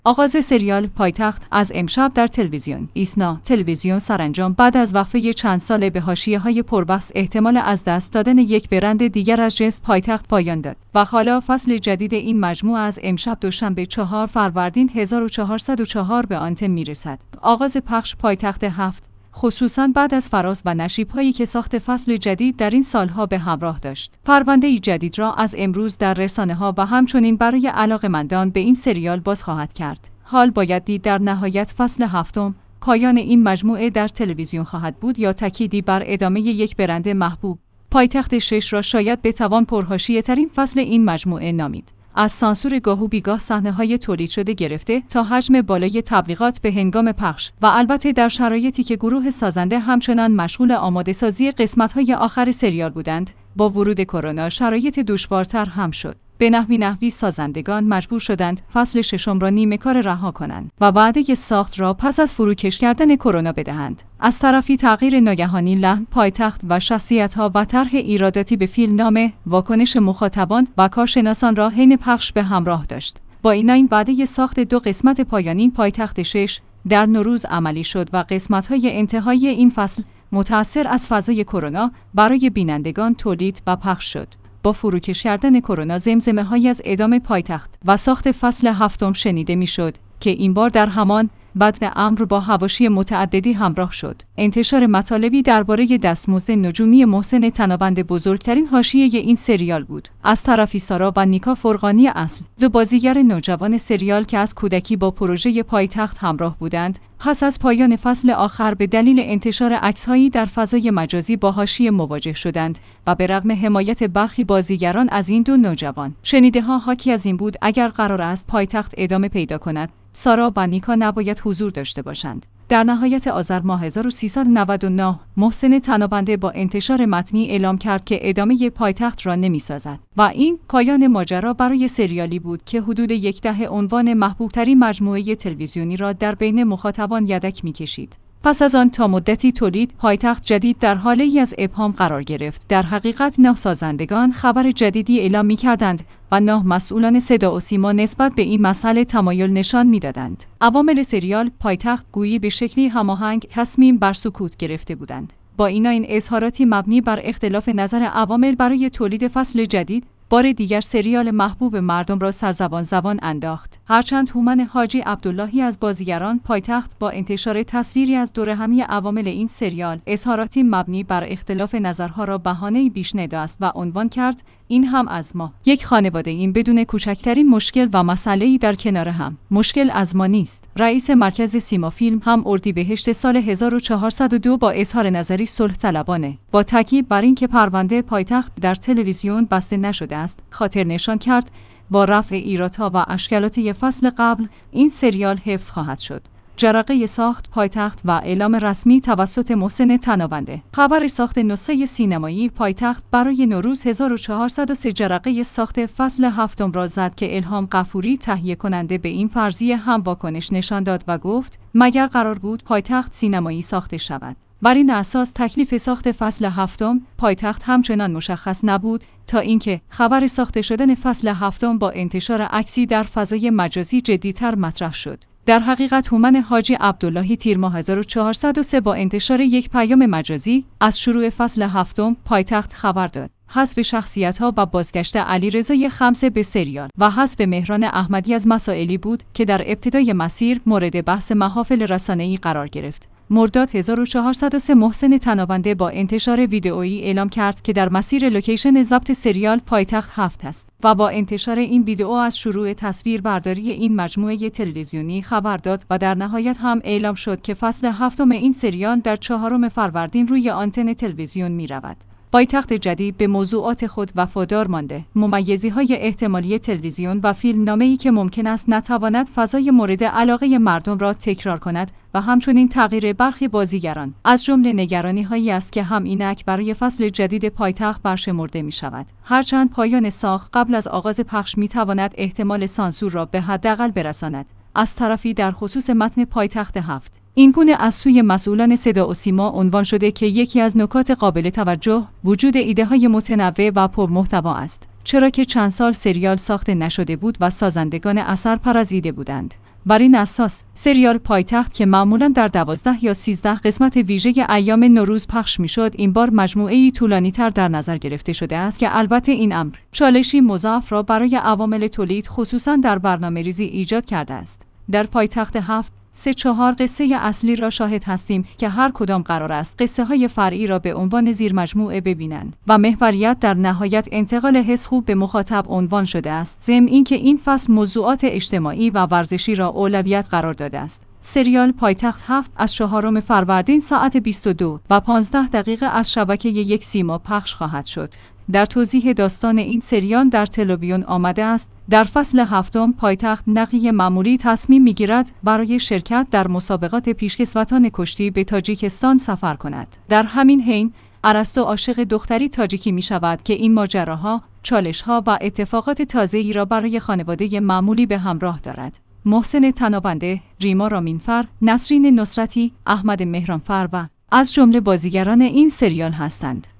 آغاز سریال پایتخت از امشب در تلویزیون. ایسنا تلویزیون سرانجام بعد از وقفه چند ساله به حاشیه‌های پربحث احتمال از دست دادن یک برند دیگر از جنس پایتخت پایان داد و حالا فصل جدید این مجموعه از امشب دوشنبه 4 فروردین 1404 به آنتن میرسد. آغاز پخش پایتخت 7 خصوصاً بعد از فراز و نشیب‌هایی که ساخت فصل جدید در این سالها به همراه داشت. پرونده‌ای جدید را از امروز در رسانه‌ها و همچنین برای علاقه‌مندان به این سریال باز خواهد کرد. حال باید دید در نهایت فصل 7 پایان این مجموعه در تلویزیون خواهد بود یا تأکیدی بر ادامه یک برند محبوب. پایتخت 6 را شاید بتوان پرحاشیه‌ترین فصل این مجموعه نامید. از سانسور گاه و بیگاه صحنه‌های تولید شده گرفته تا حجم بالای تبلیغات به هنگام پخش و البته در شرایطی که گروه سازنده همچنان مشغول آماده‌سازی قسمت‌های آخر سریال بودند، با ورود کرونا شرایط دشوارتر هم شد. به نحوی سازندگان مجبور شدند فصل 6 را نیمه کار رها کنند و وعده ساخت را پس از فروکش کردن کرونا بدهند. از طرفی تغییر ناگهانی لحن پایتخت و شخصیت‌ها و طرح ایراداتی به فیلمنامه، واکنش مخاطبان و کارشناسان را حین پخش به همراه داشت. با این وعده ساخت 2 قسمت پایانی پایتخت 6 در نوروز عملی شد و قسمت‌های انتهایی این فصل متأثر از فضای کرونا برای بینندگان تولید و پخش شد. با فروکش کردن کرونا زمزمه‌هایی از ادامه پایتخت و ساخت فصل 7 شنیده می‌شد که این بار در همان بدن امر با حواشی متعددی همراه شد. انتشار مطالبی درباره دستمزد نجومی محسن تنابنده بزرگترین حاشیه این سریال بود. از طرفی سارا و نیکا فرغانی اصل، 2 بازیگر نوجوان سریال که از کودکی با پروژه پایتخت همراه بودند، پس از پایان فصل آخر به دلیل انتشار عکس‌هایی در فضای مجازی با حاشیه مواجه شدند و به رغم حمایت برخی بازیگران از این 2 نوجوان، شنیده‌ها حاکی از این بود اگر قرار است پایتخت ادامه پیدا کند، سارا و نیکا نباید حضور داشته باشند. در نهایت آذر ماه 1399 محسن تنابنده با انتشار متنی اعلام کرد که ادامه پایتخت را نمی‌سازد و این پایان ماجرا برای سریالی بود که حدود 10 عنوان محبوب‌ترین مجموعه تلویزیونی را در بین مخاطبان یدک می‌کشید. پس از آن تا مدتی تولید پایتخت جدید در حاله‌ای از ابهام قرار گرفت. در حقیقت 9 سازندگان خبر جدیدی اعلام می‌کردند و 9 مسئولان صدا و سیما نسبت به این مسئله تمایل نشان می‌دادند. عوامل سریال پایتخت گویی به شکلی هماهنگ تصمیم بر سکوت گرفته بودند. با این اظهاراتی مبنی بر اختلاف نظر عوامل برای تولید فصل جدید، بار دیگر سریال محبوب مردم را سرزبان انداخت. هرچند هومن حاجی عبداللهی از بازیگران پایتخت با انتشار تصویری از دورهمی عوامل این سریال اظهاراتی مبنی بر اختلاف نظرها را بهانه‌ای بیش نداشت و عنوان کرد این هم از ما. یک خانواده این بدون کوچکترین مشکل و مسئله‌ای در کنار هم. مشکل از ما نیست. رئیس مرکز سیما فیلم هم اردیبهشت سال 1402 با اظهار نظری صلح طلبانه با تاکید بر اینکه پرونده پایتخت در تلویزیون بسته نشده است، خاطر نشان کرد با رفع ایرادها و اشکالات فصل قبل این سریال حفظ خواهد شد. جرقه ساخت پایتخت و اعلام رسمی توسط محسن تنابنده. خبر ساخت نسخه سینمایی پایتخت برای نوروز 1403 جرقه ساخت فصل 7 را زد که الهام غفوری تهیه کننده به این فرضیه هم واکنش نشان داد و گفت مگر قرار بود پایتخت سینمایی ساخته شود. بر این اساس تکلیف ساخت فصل 7 پایتخت همچنان مشخص نبود تا اینکه خبر ساخته شدن فصل 7 با انتشار عکسی در فضای مجازی جدی‌تر مطرح شد. در حقیقت هومن حاجی عبداللهی تیر ماه 1403 با انتشار یک پیام مجازی از شروع فصل 7 پایتخت خبر داد. حذف شخصیت‌ها و بازگشت علیرضا خمسه به سریال و حذف مهران احمدی از مسائلی بود که در ابتدای مسیر مورد بحث محافل رسانه‌ای قرار گرفت. مرداد 1403 محسن تنابنده با انتشار ویدئویی اعلام کرد که در مسیر لوکیشن ضبط سریال پایتخت 7 است و با انتشار این ویدئو از شروع تصویر برداری این مجموعه تلویزیونی خبر داد و در نهایت هم اعلام شد که فصل 7 این سریال در 4 فروردین روی آنتن تلویزیون می‌رود. پایتخت جدید به موضوعات خود وفادار مانده. ممیزی‌های احتمالی تلویزیون و فیلمنامه‌ای که ممکن است نتواند فضای مورد علاقه مردم را تکرار کند و همچنین تغییر برخی بازیگران از جمله نگرانی‌هایی است که هم اینک برای فصل جدید پایتخت برشمرده می‌شود. هرچند پایان ساخت قبل از آغاز پخش می‌تواند احتمال سانسور را به حداقل برساند. از طرفی در خصوص متن پایتخت 7 این گونه از سوی مسئولان صدا و سیما عنوان شده که یکی از نکات قابل توجه وجود ایده‌های متنوع و پرمحتوا است. چرا که چند سال سریال ساخته نشده بود و سازندگان اثر پرازیده بودند. بر این اساس سریال پایتخت که معمولاً در 12 یا 13 قسمت ویژه ایام نوروز پخش می‌شد، این بار مجموعه‌ای طولانی‌تر در نظر گرفته شده است که البته این امر چالشی مضاعف را برای عوامل تولید خصوصاً در برنامه‌ریزی ایجاد کرده است. در پایتخت 7 3-4 قصه اصلی را شاهد هستیم که هر کدام قرار است قصه های فرعی را به عنوان زیر مجموعه ببینند و محوریت در نهایت انتقال حس خوب به مخاطب عنوان شده است. ضمن اینکه این فصل موضوعات اجتماعی و ورزشی را اولویت قرار داده است. سریال پایتخت 7 از 4 فروردین ساعت 22:15 از شبکه یک سیما پخش خواهد شد. در توضیح داستان این سریال در تلویزیون آمده است: در فصل 7 پایتخت نقی معمولی تصمیم می‌گیرد برای شرکت در مسابقات پیشکسوتان کشتی به تاجیکستان سفر کند. در همین حین ارسطو عاشق دختری تاجیکی می‌شود که این ماجراها، چالش‌ها و اتفاقات تازه‌ای را برای خانواده معمولی به همراه دارد. محسن طنابنده، ریما رامینفر، نسرین نصرتی، احمد مهرانفر و از جمله بازیگران این سریال هستند.